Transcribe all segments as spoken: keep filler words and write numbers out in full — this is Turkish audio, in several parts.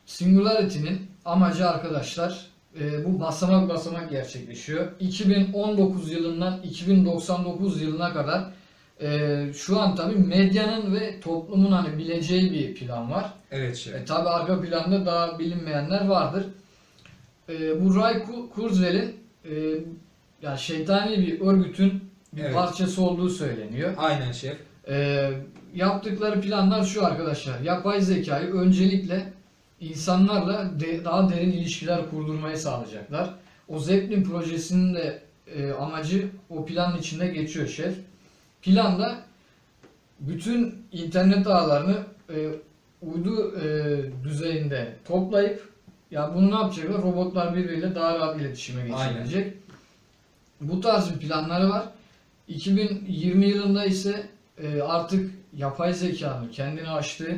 Singularity'nin amacı arkadaşlar e, bu basamak basamak gerçekleşiyor. iki bin on dokuz yılından iki bin doksan dokuz yılına kadar e, şu an tabi medyanın ve toplumun hani bileceği bir plan var. Evet şef. E, tabi arka planda daha bilinmeyenler vardır. E, bu Ray Kurzweil'in e, yani şeytani bir örgütün bir Evet. parçası olduğu söyleniyor. Aynen şef. E, yaptıkları planlar şu arkadaşlar. Yapay zekayı öncelikle insanlarla de, daha derin ilişkiler kurdurmayı sağlayacaklar. O Zeppelin projesinin de e, amacı o planın içinde geçiyor şef. Planda bütün internet ağlarını e, uydu e, düzeyinde toplayıp ya bunu ne yapacaklar? Robotlar birbiriyle daha rahat iletişime geçebilecek. Bu tarz bir planları var. iki bin yirmi yılında ise e, artık yapay zekanın kendini aştığı,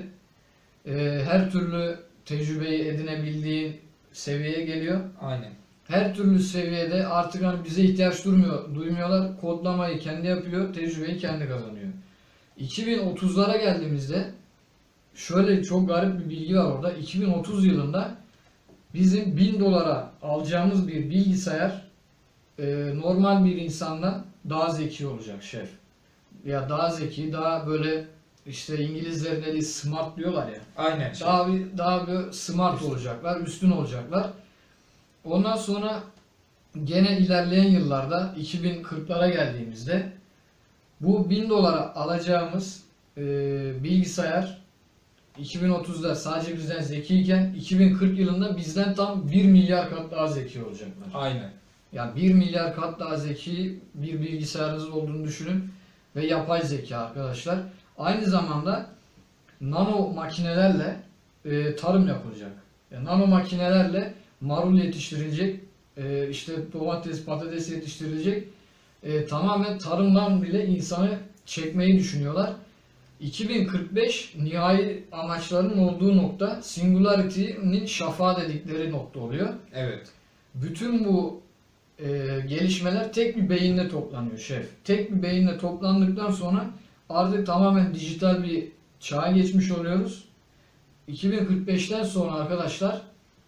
e, her türlü tecrübeyi edinebildiği seviyeye geliyor. Aynen. Her türlü seviyede artık hani bize ihtiyaç durmuyor, duymuyorlar. Kodlamayı kendi yapıyor, tecrübeyi kendi kazanıyor. iki bin otuzlara geldiğimizde şöyle çok garip bir bilgi var orada. iki bin otuz yılında bizim bin dolara alacağımız bir bilgisayar e, normal bir insandan daha zeki olacak şef. Ya daha zeki, daha böyle işte İngilizlerin dediği smart diyorlar ya. Aynen şef. Daha bir daha bir smart olacaklar, üstün olacaklar. Ondan sonra gene ilerleyen yıllarda iki bin kırklara geldiğimizde bu bin dolara alacağımız e, bilgisayar iki bin otuzda sadece bizden zekiyken iki bin kırk yılında bizden tam bir milyar kat daha zeki olacaklar. Aynen. Yani bir milyar kat daha zeki bir bilgisayarınız olduğunu düşünün ve yapay zeka arkadaşlar. Aynı zamanda nano makinelerle e, tarım yapılacak. Yani nano makinelerle marul yetiştirilecek, e, işte domates, patates yetiştirilecek. E, tamamen tarımdan bile insanı çekmeyi düşünüyorlar. iki bin kırk beş nihai amaçlarının olduğu nokta Singularity'nin şafağı dedikleri nokta oluyor. Evet. Bütün bu e, gelişmeler tek bir beyinde toplanıyor şef. Tek bir beyinde toplandıktan sonra artık tamamen dijital bir çağa geçmiş oluyoruz. iki bin kırk beşten sonra arkadaşlar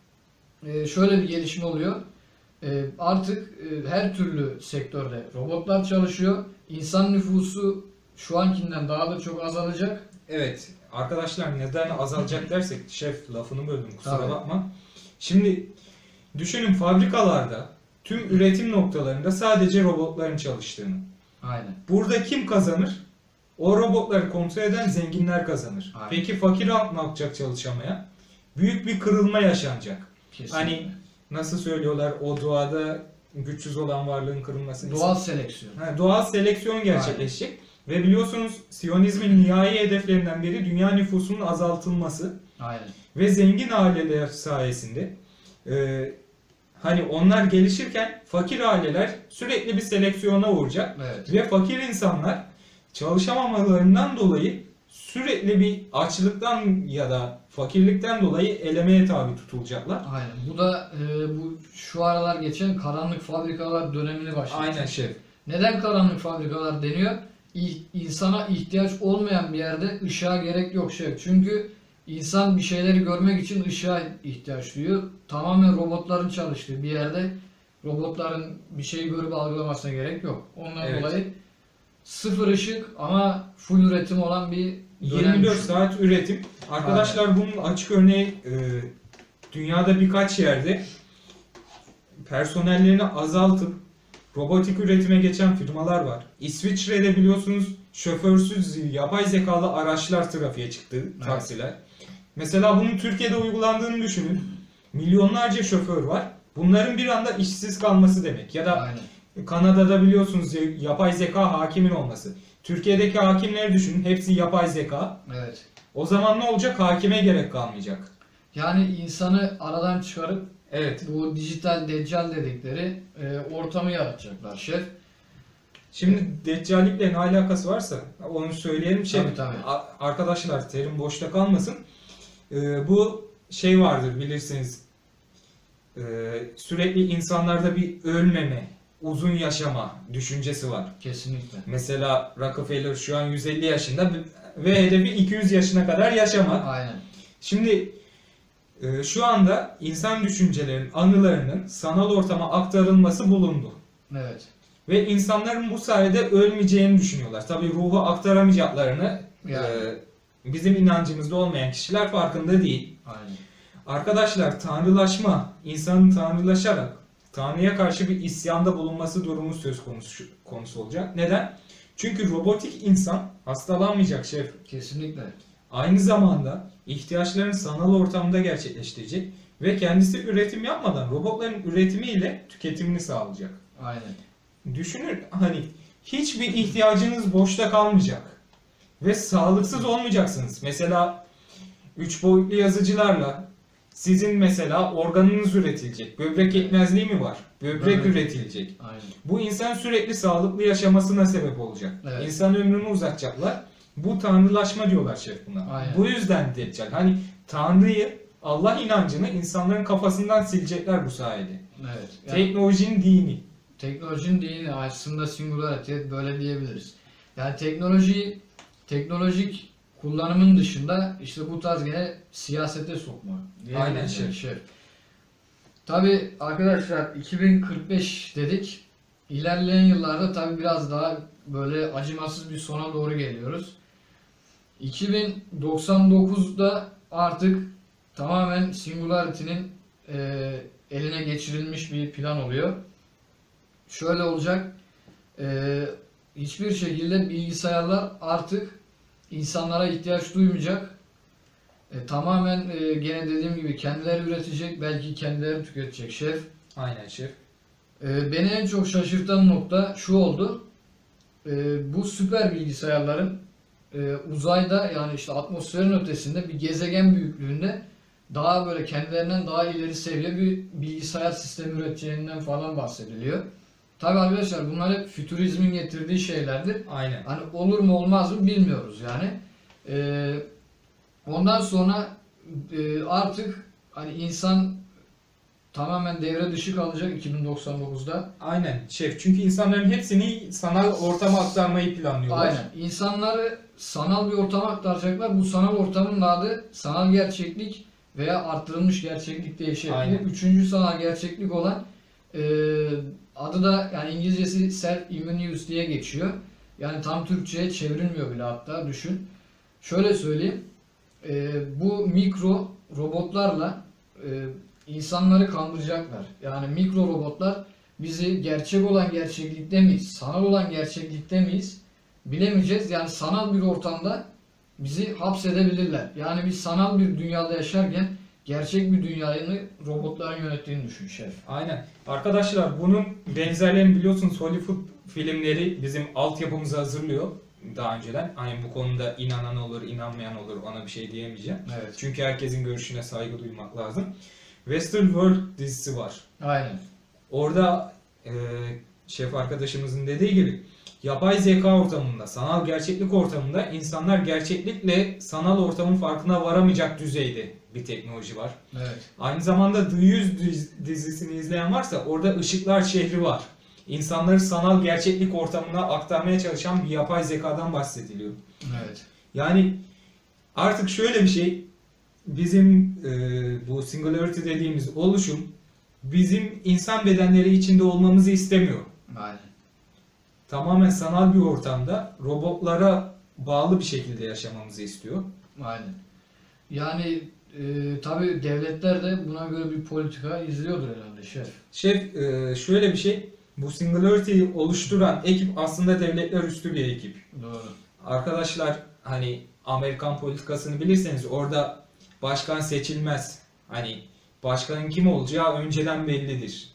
e, şöyle bir gelişme oluyor. E, artık e, her türlü sektörde robotlar çalışıyor. İnsan nüfusu şu ankinden daha da çok azalacak. Evet. Arkadaşlar neden azalacak dersek şef lafını böldüm kusura Tabii. bakma. Şimdi düşünün fabrikalarda tüm üretim noktalarında sadece robotların çalıştığını. Aynen. Burada kim kazanır? O robotları kontrol eden zenginler kazanır. Aynen. Peki fakir halk ne yapacak çalışamaya? Büyük bir kırılma yaşanacak. Kesinlikle. Hani nasıl söylüyorlar o doğada güçsüz olan varlığın kırılması. Doğal seleksiyon. Ha, doğal seleksiyon gerçekleşecek. Ve biliyorsunuz Siyonizmin nihai hedeflerinden biri dünya nüfusunun azaltılması. Aynen. Ve zengin aileler sayesinde e, hani onlar gelişirken fakir aileler sürekli bir seleksiyona uğrayacak. Evet. Ve fakir insanlar çalışamamalarından dolayı sürekli bir açlıktan ya da fakirlikten dolayı elemeye tabi tutulacaklar. Aynen. Bu da e, bu şu aralar geçen karanlık fabrikalar dönemini başlatacak. Aynen şef. Neden karanlık fabrikalar deniyor? İh- İnsana ihtiyaç olmayan bir yerde ışığa gerek yok şef. Çünkü insan bir şeyleri görmek için ışığa ihtiyaç duyuyor. Tamamen robotların çalıştığı bir yerde robotların bir şeyi görüp algılamasına gerek yok. Ondan Evet. dolayı sıfır ışık ama full üretim olan bir dönem. yirmi dört düşün. saat üretim. Arkadaşlar bunun açık örneği e, dünyada birkaç yerde personellerini azaltıp robotik üretime geçen firmalar var. İsviçre'de biliyorsunuz şoförsüz yapay zekalı araçlar trafiğe çıktı, taksiler. Mesela bunun Türkiye'de uygulandığını düşünün. Milyonlarca şoför var. Bunların bir anda işsiz kalması demek. Ya da Aynen. Kanada'da biliyorsunuz yapay zeka hakimin olması. Türkiye'deki hakimleri düşünün. Hepsi yapay zeka. Evet. O zaman ne olacak? Hakime gerek kalmayacak. Yani insanı aradan çıkarıp Evet. bu dijital deccal dedikleri e, ortamı yaratacaklar şef. Şimdi deccallikle ne alakası varsa onu söyleyelim. Şey, Tabii, tabii. a- arkadaşlar terim boşta kalmasın. Ee, bu şey vardır bilirsiniz. Ee, sürekli insanlarda bir ölmeme, uzun yaşama düşüncesi var. Kesinlikle. Mesela Rockefeller şu an yüz elli yaşında ve hedefi iki yüz yaşına kadar yaşamak. Aynen. Şimdi Ee, şu anda insan düşüncelerinin, anılarının sanal ortama aktarılması bulundu. Evet. Ve insanların bu sayede ölmeyeceğini düşünüyorlar. Tabii ruhu aktaramayacaklarını Yani. e, bizim inancımızda olmayan kişiler farkında değil. Aynen. Arkadaşlar, tanrılaşma, insanın tanrılaşarak Tanrı'ya karşı bir isyanda bulunması durumu söz konusu, konusu olacak. Neden? Çünkü robotik insan hastalanmayacak şef. Kesinlikle. Aynı zamanda ihtiyaçlarını sanal ortamda gerçekleştirecek ve kendisi üretim yapmadan robotların üretimiyle tüketimini sağlayacak. Aynen. Düşünün, hani hiçbir ihtiyacınız boşta kalmayacak ve sağlıksız olmayacaksınız. Mesela üç boyutlu yazıcılarla sizin mesela organınız üretilecek. Böbrek yetmezliği mi var? Böbrek Evet. üretilecek. Aynen. Bu insan sürekli sağlıklı yaşamasına sebep olacak. Evet. İnsan ömrünü uzatacaklar. Bu tanrılaşma diyorlar şef buna. Aynen. Bu yüzden Deccal. Hani Tanrı'yı, Allah inancını insanların kafasından silecekler bu sayede. Evet. Yani Teknolojinin dini. teknolojinin dini aslında singularity böyle diyebiliriz. Yani teknolojiyi teknolojik kullanımın dışında işte bu tarz gene siyasete sokma. diyebiliriz Aynen yani şef. şef. Tabi arkadaşlar iki bin kırk beş dedik. İlerleyen yıllarda tabi biraz daha böyle acımasız bir sona doğru geliyoruz. iki bin doksan dokuzda artık tamamen Singularity'nin e, eline geçirilmiş bir plan oluyor. Şöyle olacak, e, hiçbir şekilde bilgisayarlar artık insanlara ihtiyaç duymayacak. E, tamamen e, gene dediğim gibi kendileri üretecek, belki kendileri tüketecek şef. Aynen şef. E, beni en çok şaşırtan nokta şu oldu. E, bu süper bilgisayarların e, uzayda, yani işte atmosferin ötesinde bir gezegen büyüklüğünde daha böyle kendilerinden daha ileri seviye bir bilgisayar sistemi üreteceğinden falan bahsediliyor. Tabii arkadaşlar bunlar hep fütürizmin getirdiği şeylerdir. Aynen. Hani olur mu olmaz mı bilmiyoruz yani. Ee, ondan sonra e, artık hani insan tamamen devre dışı kalacak iki bin doksan dokuzda. Aynen şef. Çünkü insanların hepsini sanal ortama aktarmayı planlıyorlar. Aynen. İnsanları sanal bir ortama aktaracaklar. Bu sanal ortamın adı sanal gerçeklik veya arttırılmış gerçeklik diye şey. Aynen. Bu üçüncü sanal gerçeklik olan e, adı da yani İngilizcesi self-immersive diye geçiyor. Yani tam Türkçe'ye çevrilmiyor bile hatta, düşün. Şöyle söyleyeyim. E, bu mikro robotlarla e, insanları kandıracaklar. Yani mikro robotlar bizi gerçek olan gerçeklikte miyiz, sanal olan gerçeklikte miyiz bilemeyeceğiz. Yani sanal bir ortamda bizi hapsedebilirler. Yani biz sanal bir dünyada yaşarken gerçek bir dünyayı robotların yönettiğini düşün şef. Aynen. Arkadaşlar, bunun benzerlerini biliyorsunuz, Hollywood filmleri bizim altyapımızı hazırlıyor daha önceden. Hani bu konuda inanan olur, inanmayan olur, ona bir şey diyemeyeceğim. Evet. Çünkü herkesin görüşüne saygı duymak lazım. Westworld dizisi var. Aynen. Orada e, şef arkadaşımızın dediği gibi yapay zeka ortamında, sanal gerçeklik ortamında insanlar gerçeklikle sanal ortamın farkına varamayacak düzeyde bir teknoloji var. Evet. Aynı zamanda The yüz diz- dizisini izleyen varsa orada ışıklar şehri var. İnsanları sanal gerçeklik ortamına aktarmaya çalışan bir yapay zekadan bahsediliyor. Evet. Yani artık şöyle bir şey, bizim e, bu singularity dediğimiz oluşum bizim insan bedenleri içinde olmamızı istemiyor. Aynen. Tamamen sanal bir ortamda robotlara bağlı bir şekilde yaşamamızı istiyor. Aynen. Yani e, tabii devletler de buna göre bir politika izliyordur herhalde şef. Şef, e, şöyle bir şey, bu Singularity'yi oluşturan ekip aslında devletler üstü bir ekip. Doğru. Arkadaşlar, hani Amerikan politikasını bilirseniz orada başkan seçilmez. Hani başkanın kim olacağı önceden bellidir.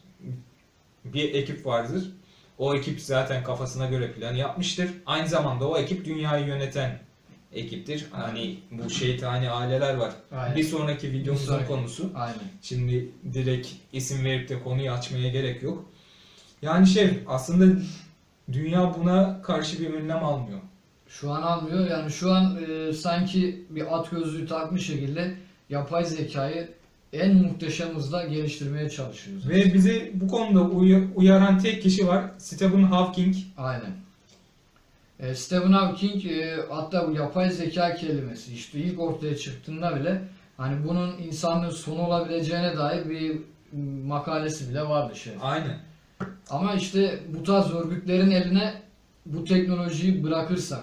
Bir ekip vardır. O ekip zaten kafasına göre plan yapmıştır. Aynı zamanda o ekip dünyayı yöneten ekiptir. Hani bu şeytani aileler var. Aynen. Bir sonraki videomuzun Bir sonraki. konusu. Aynen. Şimdi direkt isim verip de konuyu açmaya gerek yok. Yani şey, aslında dünya buna karşı bir önlem almıyor. Şu an almıyor. Yani şu an e, sanki bir at gözlüğü takmış şekilde yapay zekayı en muhteşem hızla geliştirmeye çalışıyoruz. Ve bizi bu konuda uy- uyaran tek kişi var. Stephen Hawking. Aynen. E, Stephen Hawking e, hatta bu yapay zeka kelimesi işte ilk ortaya çıktığında bile Hani bunun insanlığın sonu olabileceğine dair bir makalesi bile vardı şey. Aynen. Ama işte bu tarz örgütlerin eline bu teknolojiyi bırakırsak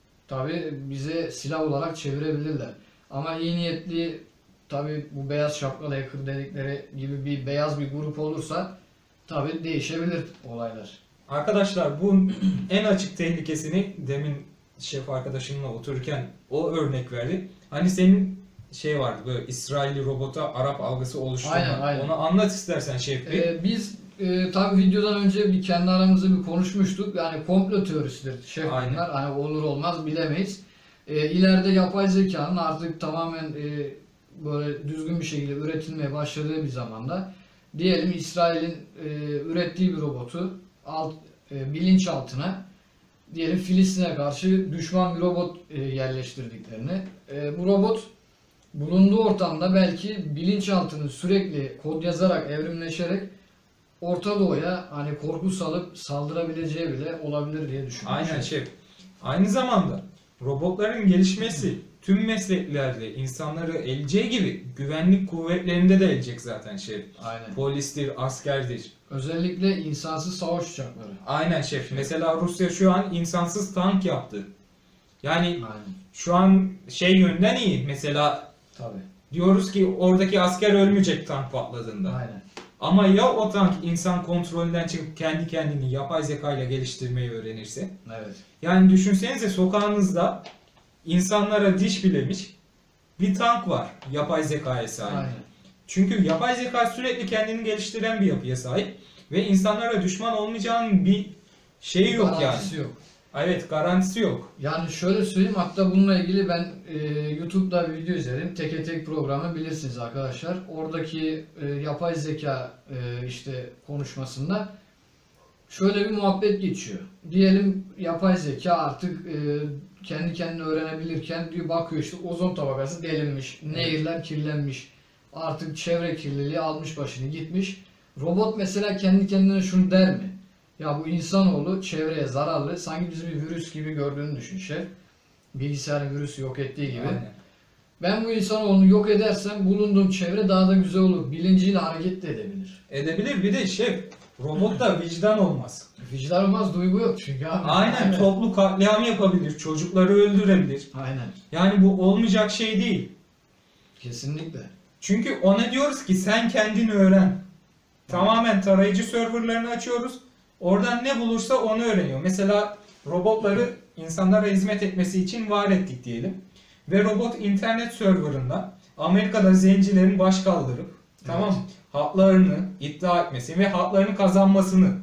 tabi bize silah olarak çevirebilirler. Ama iyi niyetli tabi bu beyaz şapkalı hacker dedikleri gibi bir beyaz bir grup olursa tabi değişebilir olaylar. Arkadaşlar bu en açık tehlikesini demin şef arkadaşımla otururken o örnek verdi. Hani senin şey vardı böyle İsrailli robota Arap algısı oluşturma. Aynen, aynen. Onu anlat istersen şef Bey. Ee, biz e, tabi videodan önce bir kendi aramızda bir konuşmuştuk. Yani komplo teorisidir şef Aynen. bunlar. Hani olur olmaz bilemeyiz. E, ileride yapay zekanın artık tamamen e, böyle düzgün bir şekilde üretilmeye başladığı bir zamanda diyelim İsrail'in e, ürettiği bir robotu alt, e, bilinçaltına diyelim Filistin'e karşı düşman bir robot e, yerleştirdiklerini. E, bu robot bulunduğu ortamda belki bilinçaltını sürekli kod yazarak evrimleşerek Orta Doğu'ya hani korku salıp saldırabileceği bile olabilir diye düşünüyorum. Aynen şef. Aynı zamanda robotların gelişmesi tüm mesleklerde insanları eleceği gibi güvenlik kuvvetlerinde de elecek zaten şef. Aynen. Polistir, askerdir. Özellikle insansız savaş uçakları. Aynen şef. Mesela Rusya şu an insansız tank yaptı. Yani Aynen. şu an şey yönden iyi. Mesela Tabii. diyoruz ki oradaki asker ölmeyecek tank patladığında. Aynen. Ama ya o tank insan kontrolünden çıkıp kendi kendini yapay zeka ile geliştirmeyi öğrenirse? Evet. Yani düşünsenize sokağınızda insanlara diş bilemiş bir tank var yapay zekaya sahip. Aynen. Çünkü yapay zeka sürekli kendini geliştiren bir yapıya sahip ve insanlara düşman olmayacağının bir şeyi yok Garantisi yani. yok. Evet, garantisi yok. Yani şöyle söyleyeyim, hatta bununla ilgili ben e, YouTube'da bir video izledim. Teke Tek programı bilirsiniz arkadaşlar. Oradaki e, yapay zeka e, işte konuşmasında şöyle bir muhabbet geçiyor. Diyelim yapay zeka artık e, kendi kendine öğrenebilirken diyor, bakıyor işte ozon tabakası delinmiş, Evet. nehirler kirlenmiş, artık çevre kirliliği almış başını gitmiş. Robot mesela kendi kendine şunu der mi? Ya bu insanoğlu çevreye zararlı, sanki bizi bir virüs gibi gördüğünü düşün şef. Bilgisayarın virüsü yok ettiği gibi. Aynen. Ben bu insanoğlunu yok edersem bulunduğum çevre daha da güzel olur. Bilinciyle hareket de edebilir. Edebilir, bir de şef, robotta vicdan olmaz. Vicdan olmaz, duygu yok çünkü abi. Aynen, toplu katliam yapabilir, çocukları öldürebilir. Aynen. Yani bu olmayacak şey değil. Kesinlikle. Çünkü ona diyoruz ki sen kendin öğren. Tamamen tarayıcı serverlarını açıyoruz. Oradan ne bulursa onu öğreniyor. Mesela robotları insanlara hizmet etmesi için var ettik diyelim. Ve robot internet serverında Amerika'da zencilerin baş kaldırıp tamam mı? Haklarını iddia etmesi ve haklarını kazanmasını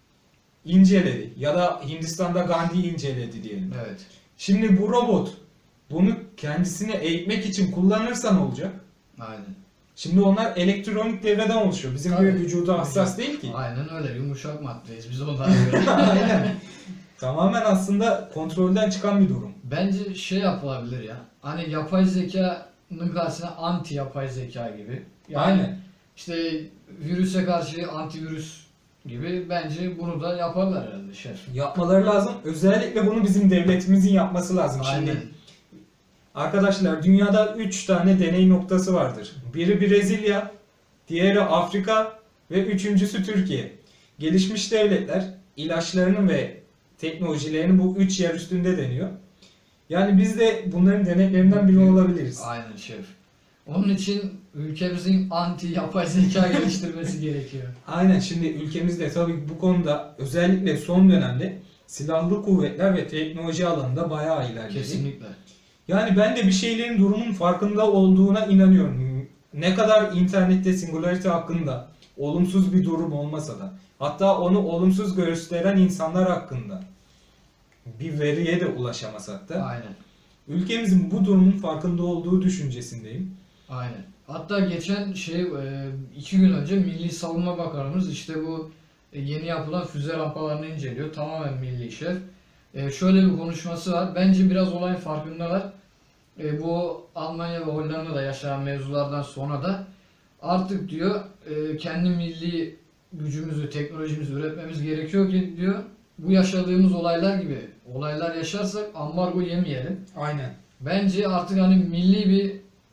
inceledi. Ya da Hindistan'da Gandhi inceledi diyelim. Evet. Şimdi bu robot bunu kendisine eğitmek için kullanırsa ne olacak? Aynen. Şimdi onlar elektronik devreden oluşuyor. Bizim Tabii. gibi vücuda hassas değil ki. Aynen öyle. Yumuşak maddeyiz biz onlara göre. Aynen. Tamamen aslında kontrolden çıkan bir durum. Bence şey yapılabilir ya. Hani yapay zekanın karşısına anti yapay zeka gibi. Yani Aynen. işte virüse karşı antivirüs gibi, bence bunu da yaparlar herhalde şef. Yapmaları lazım. Özellikle bunu bizim devletimizin yapması lazım. Aynen. Şimdi arkadaşlar dünyada üç tane deney noktası vardır. Biri Brezilya, diğeri Afrika ve üçüncüsü Türkiye. Gelişmiş devletler ilaçlarını ve teknolojilerini bu üç yer üstünde deniyor. Yani biz de bunların deneklerinden biri olabiliriz. Aynen şef. Onun için ülkemizin anti yapay zeka geliştirmesi gerekiyor. Aynen, şimdi ülkemizde tabii bu konuda özellikle son dönemde silahlı kuvvetler ve teknoloji alanında bayağı ilerledi. Kesinlikle. Yani ben de bir şeylerin durumun farkında olduğuna inanıyorum. Ne kadar internette Singularity hakkında olumsuz bir durum olmasa da, hatta onu olumsuz gösteren insanlar hakkında bir veriye de ulaşamasak da Aynen. ülkemizin bu durumun farkında olduğu düşüncesindeyim. Aynen. Hatta geçen şey e, iki gün önce Milli Savunma Bakanımız işte bu e, yeni yapılan füze rampalarını inceliyor. Tamamen milli şef. E, Şöyle bir konuşması var. Bence biraz olayın farkındalar. E, Bu Almanya ve Hollanda'da yaşanan mevzulardan sonra da artık diyor e, kendi milli gücümüzü, teknolojimizi üretmemiz gerekiyor ki diyor bu yaşadığımız olaylar gibi olaylar yaşarsak ambargo yemeyelim. Aynen. Bence artık hani milli bir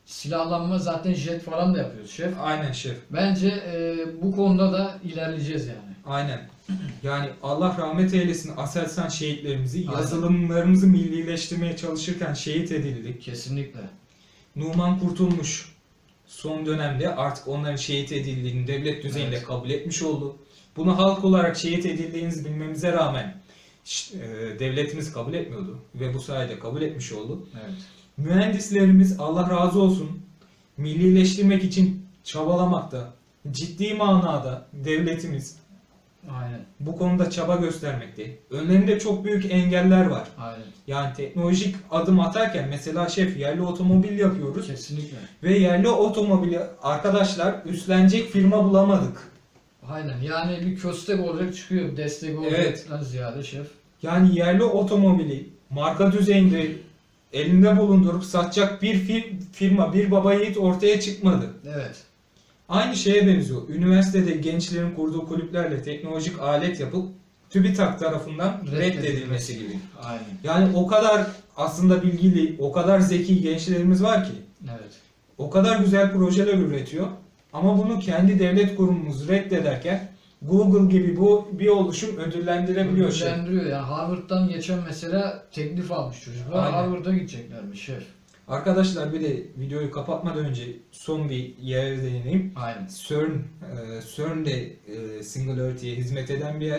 silahlanma, zaten jet falan da yapıyoruz şef. Aynen şef. Bence e, bu konuda da ilerleyeceğiz yani. Aynen. Yani Allah rahmet eylesin Aselsan şehitlerimizi, Aynen. yazılımlarımızı millileştirmeye çalışırken şehit edildik. Kesinlikle. Numan Kurtulmuş son dönemde artık onların şehit edildiğini devlet düzeyinde Evet. kabul etmiş oldu. Bunu halk olarak şehit edildiğinizi bilmemize rağmen ş- e, devletimiz kabul etmiyordu ve bu sayede kabul etmiş oldu. Evet. Mühendislerimiz Allah razı olsun millileştirmek için çabalamakta. Ciddi manada devletimiz Aynen. bu konuda çaba göstermekte. Önlerinde çok büyük engeller var. Aynen. Yani teknolojik adım atarken mesela şef yerli otomobil yapıyoruz Kesinlikle. ve yerli otomobili arkadaşlar üstlenecek firma bulamadık. Aynen. Yani bir köstek olacak çıkıyor. Destek olacaktan ziyade şef. Yani yerli otomobili marka düzeyinde elinde bulundurup satacak bir fir- firma, bir baba yiğit ortaya çıkmadı. Evet. Aynı şeye benziyor. Üniversitede gençlerin kurduğu kulüplerle teknolojik alet yapıp TÜBİTAK tarafından reddedilmesi gibi. Aynen. Yani o kadar aslında bilgili, o kadar zeki gençlerimiz var ki, Evet. o kadar güzel projeler üretiyor. Ama bunu kendi devlet kurumumuz reddederken Google gibi bu bir oluşum ödüllendirebiliyor şef. Ödüllendiriyor yani. Harvard'dan geçen mesela teklif almış çocuklar. Aynen. Harvard'a gideceklermiş şef. Arkadaşlar bir de videoyu kapatmadan önce son bir yere değineyim. Aynen. CERN, e, CERN de e, Singularity'ye hizmet eden bir yer.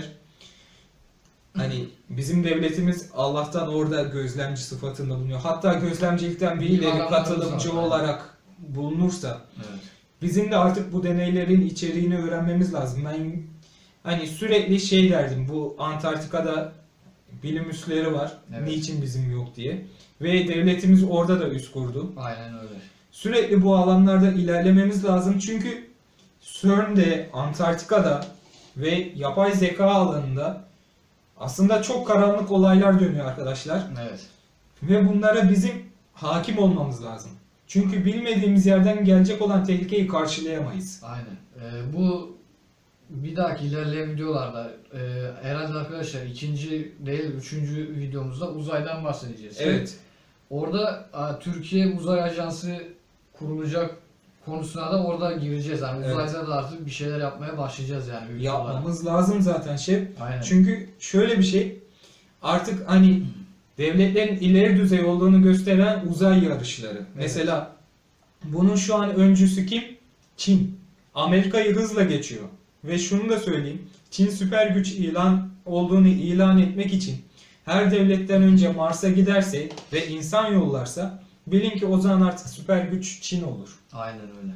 Hani bizim devletimiz Allah'tan orada gözlemci sıfatında bulunuyor. Hatta gözlemcilikten bir Bir ileri alanlarımız katılımcı var, olarak bulunursa Evet. bizim de artık bu deneylerin içeriğini öğrenmemiz lazım. Ben hani sürekli şey derdim, bu Antarktika'da bilim üsleri var. Evet. Niçin bizim yok diye. Ve devletimiz orada da üs kurdu. Aynen öyle. Sürekli bu alanlarda ilerlememiz lazım. Çünkü CERN'de, Antarktika'da ve yapay zeka alanında aslında çok karanlık olaylar dönüyor arkadaşlar. Evet. Ve bunlara bizim hakim olmamız lazım. Çünkü bilmediğimiz yerden gelecek olan tehlikeyi karşılayamayız. Aynen. Ee, bu bir dahaki ilerleyen videolarda e, herhalde arkadaşlar ikinci değil üçüncü videomuzda uzaydan bahsedeceğiz. Evet. Orada a, Türkiye Uzay Ajansı kurulacak konusuna da orada gireceğiz. Yani Evet. uzayda da artık bir şeyler yapmaya başlayacağız yani. ülke olarak. Yapmamız lazım zaten şef. Aynen. Çünkü şöyle bir şey, artık hani devletlerin ileri düzey olduğunu gösteren uzay yarışları. Mesela bunun şu an öncüsü kim? Çin. Amerika'yı hızla geçiyor. Ve şunu da söyleyeyim, Çin süper güç ilan olduğunu ilan etmek için her devletten önce Mars'a giderse ve insan yollarsa bilin ki o zaman artık süper güç Çin olur. Aynen öyle.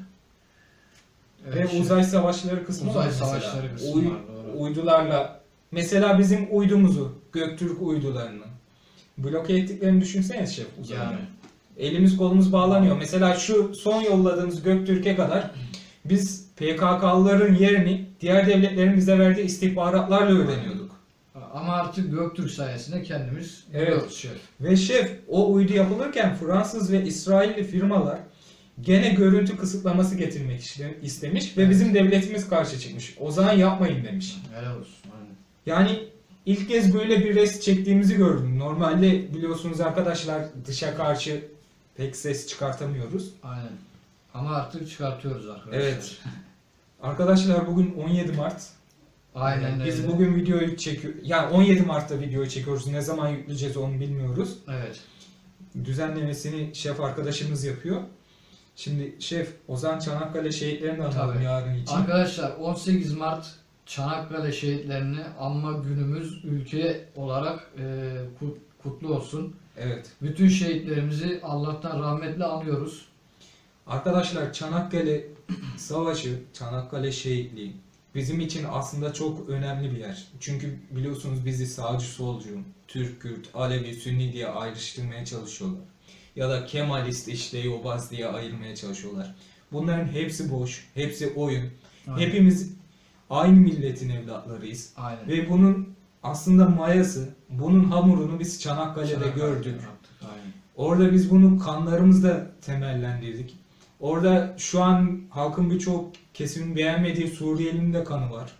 Ve Evet, şimdi uzay savaşları kısmı uzay var mesela. savaşları kısmı Uy- var, doğru. Uydularla mesela bizim uydumuzu, Göktürk uydularını bloke ettiklerini düşünsene şef uzayda. Yani. Elimiz kolumuz bağlanıyor. Mesela şu son yolladığımız Göktürk'e kadar biz P K K'lıların yerini diğer devletlerin bize verdiği istihbaratlarla öğreniyorduk. Ama artık Göktürk sayesinde kendimiz Evet. biliyoruz şef. Ve şef o uydu yapılırken Fransız ve İsrailli firmalar gene görüntü kısıtlaması getirmek işte- istemiş ve Evet. bizim devletimiz karşı çıkmış. O zaman yapmayın demiş. Helal olsun. Aynen. Yani ilk kez böyle bir rest çektiğimizi gördüm. Normalde biliyorsunuz arkadaşlar dışa karşı pek ses çıkartamıyoruz. Aynen. Ama artık çıkartıyoruz arkadaşlar. Evet. Arkadaşlar bugün on yedi Mart. Aynen Ee, Biz öyle. bugün videoyu çekiyor. Yani on yedi Mart'ta videoyu çekiyoruz. Ne zaman yükleyeceğiz onu bilmiyoruz. Evet. Düzenlemesini şef arkadaşımız yapıyor. Şimdi şef Ozan Çanakkale şehitlerini analım Tabii. yarın için. Arkadaşlar on sekiz Mart Çanakkale şehitlerini anma günümüz ülke olarak e, kut- kutlu olsun. Evet. Bütün şehitlerimizi Allah'tan rahmetle anıyoruz. Arkadaşlar Çanakkale Savaşı, Çanakkale şehitliği bizim için aslında çok önemli bir yer. Çünkü biliyorsunuz bizi sağcı solcu, Türk, Kürt, Alevi, Sünni diye ayrıştırmaya çalışıyorlar. Ya da Kemalist işte Yobaz diye ayırmaya çalışıyorlar. Bunların hepsi boş, hepsi oyun. Aynen. Hepimiz aynı milletin evlatlarıyız. Aynen. Ve bunun aslında mayası, bunun hamurunu biz Çanakkale'de Çanakkale'de gördük. yaptık, aynen. Orada biz bunu kanlarımızda temellendirdik. Orada şu an halkın birçok kesimin beğenmediği Suriyelinin de kanı var.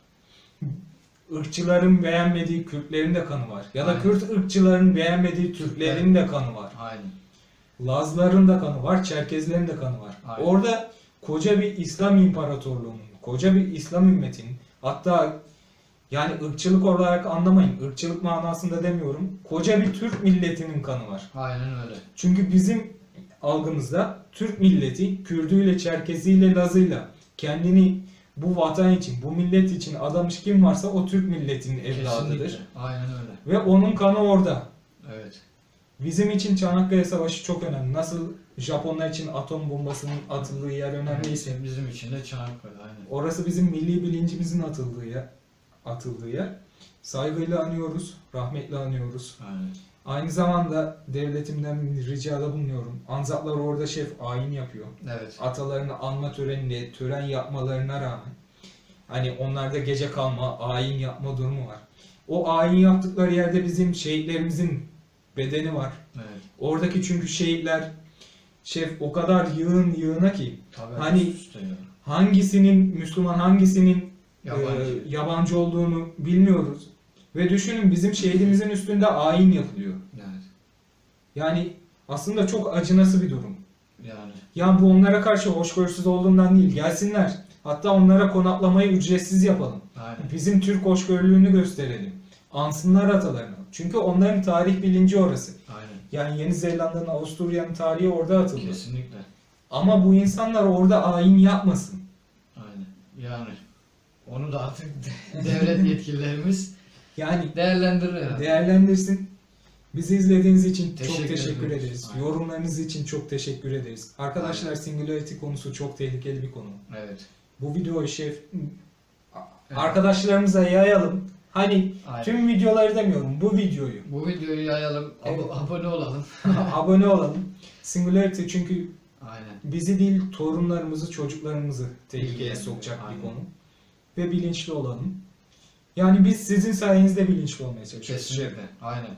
Irkçıların beğenmediği Kürtlerin de kanı var. Ya da Aynen. Kürt ırkçıların beğenmediği Türklerin de kanı var. Aynen. Lazların da kanı var, Çerkezlerin de kanı var. Aynen. Orada koca bir İslam imparatorluğunun, koca bir İslam ümmetinin, hatta yani ırkçılık olarak anlamayın, ırkçılık manasında demiyorum, koca bir Türk milletinin kanı var. Aynen öyle. Çünkü bizim algımızda Türk milleti Kürdüyle, Çerkeziyle, Lazıyla kendini bu vatan için, bu millet için adamış kim varsa o Türk milletinin evladıdır. Kesinlikle. Aynen öyle. Ve onun kanı orada. Evet. Bizim için Çanakkale Savaşı çok önemli. Nasıl Japonlar için atom bombasının atıldığı yer önemliyse, Bizim için de Çanakkale. Aynen. orası bizim milli bilincimizin atıldığı yer. Atıldığı yer. Saygıyla anıyoruz, rahmetle anıyoruz. Aynen. Aynı zamanda devletimden bir ricada bulunuyorum. Anzaplar orada şef ayin yapıyor. Evet. Atalarını anma töreninde tören yapmalarına rağmen hani onlarda gece kalma, ayin yapma durumu var. O ayin yaptıkları yerde bizim şehitlerimizin bedeni var. Evet. Oradaki çünkü şehitler şef o kadar yığın yığına ki Tabii. Hani- üst üste yani. hangisinin Müslüman hangisinin Yabancı. e, yabancı olduğunu bilmiyoruz. Ve düşünün bizim şehidimizin üstünde ayin yapılıyor. Evet. Yani aslında çok acınası bir durum. Yani. Ya bu onlara karşı hoşgörüsüz olduğundan değil. Gelsinler. Hatta onlara konaklamayı ücretsiz yapalım. Aynen. Bizim Türk hoşgörülüğünü gösterelim. Ansınlar atalarını. Çünkü onların tarih bilinci orası. Aynen. Yani Yeni Zelanda'nın, Avusturya'nın tarihi orada atıldı. Kesinlikle. Ama bu insanlar orada ayin yapmasın. Aynen. Yani. Onu da artık devlet yetkililerimiz Yani değerlendirir herhalde. değerlendirsin. Bizi izlediğiniz için Teşekkür çok teşekkür ediyoruz. ederiz. Aynen. Yorumlarınız için çok teşekkür ederiz. Arkadaşlar Aynen. Singularity konusu çok tehlikeli bir konu. Evet. Bu videoyu şef Evet. arkadaşlarımıza yayalım. Hani Aynen. tüm videoları demiyorum, bu videoyu. Bu videoyu yayalım. ab- Evet. Abone olalım. Abone olalım. Singularity çünkü Aynen. bizi değil torunlarımızı, çocuklarımızı tehlikeye İlgilendiriyor, sokacak aynen. bir konu. Ve bilinçli olalım. Yani biz sizin sayenizde bilinçli olmaya çalışıyoruz. Kesinlikle. Aynen.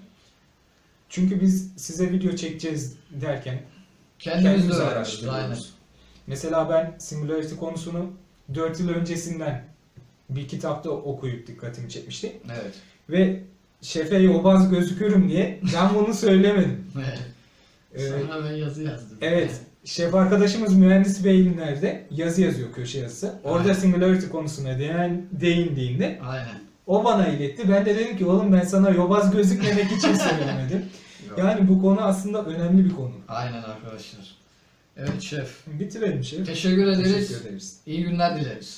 Çünkü biz size video çekeceğiz derken Kendimiz de kendimizi öğreniyoruz. araştırıyoruz. Aynen. Mesela ben Singularity konusunu dört yıl öncesinden bir kitapta okuyup dikkatimi çekmişti. Evet. Ve şefe yobaz gözükürüm diye ben bunu söylemedim. Ee, Sonra ben yazı yazdım. evet, şef arkadaşımız mühendis beyinlerde yazı yazıyor, köşe yazısı. Orada Aynen. Singularity konusuna değin, değindiğinde Aynen. o bana iletti. Ben de dedim ki oğlum ben sana yobaz gözükmemek için söylemedim. Yok. Yani bu konu aslında önemli bir konu. Aynen arkadaşlar. Evet şef. Bitirelim şef. Teşekkür ederiz. Teşekkür ederiz. İyi günler dileriz.